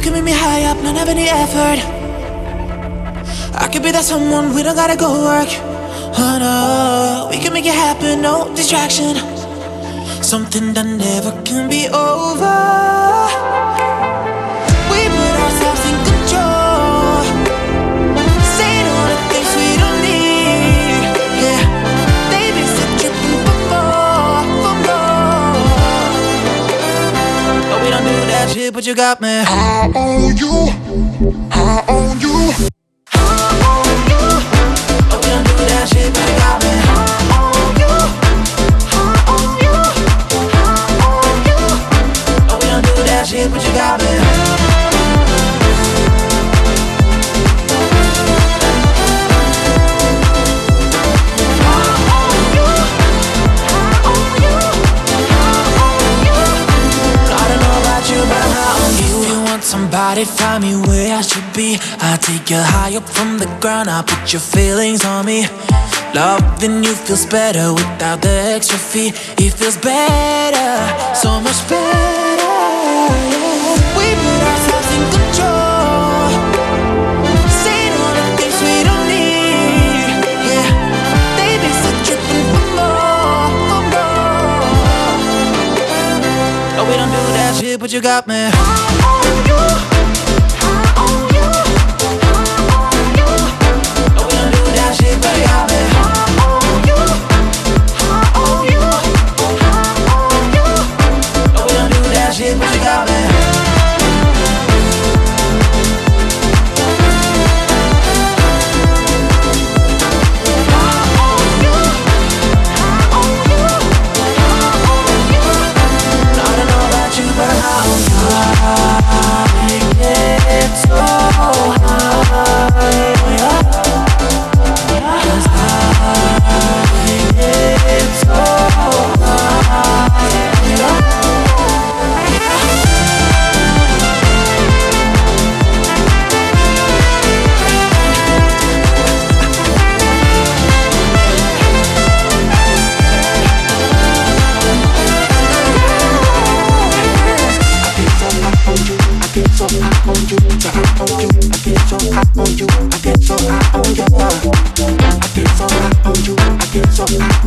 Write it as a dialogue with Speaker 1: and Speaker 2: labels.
Speaker 1: can meet me high up, not have any effort. I could be that someone, we don't gotta go work. Oh no, we can make it happen, no distraction. Something that never can be over. We put ourselves in control, saying all the things we don't need. Yeah, they've been still tripping for more. But we don't do that shit, but you got me.
Speaker 2: I own you, I own you.
Speaker 1: That shit, but you got me. I own you, I own you, I own you. Oh, we don't do that shit, but you got me. Somebody find me where I should be. I take you high up from the ground. I put your feelings on me. Loving you feels better without the extra fee. It feels better, so much better, yeah. We put ourselves in control, saying all the things we don't need. Yeah, they've been still tripping for more. Oh, we don't do that shit, but you got me.
Speaker 2: I get so high on you.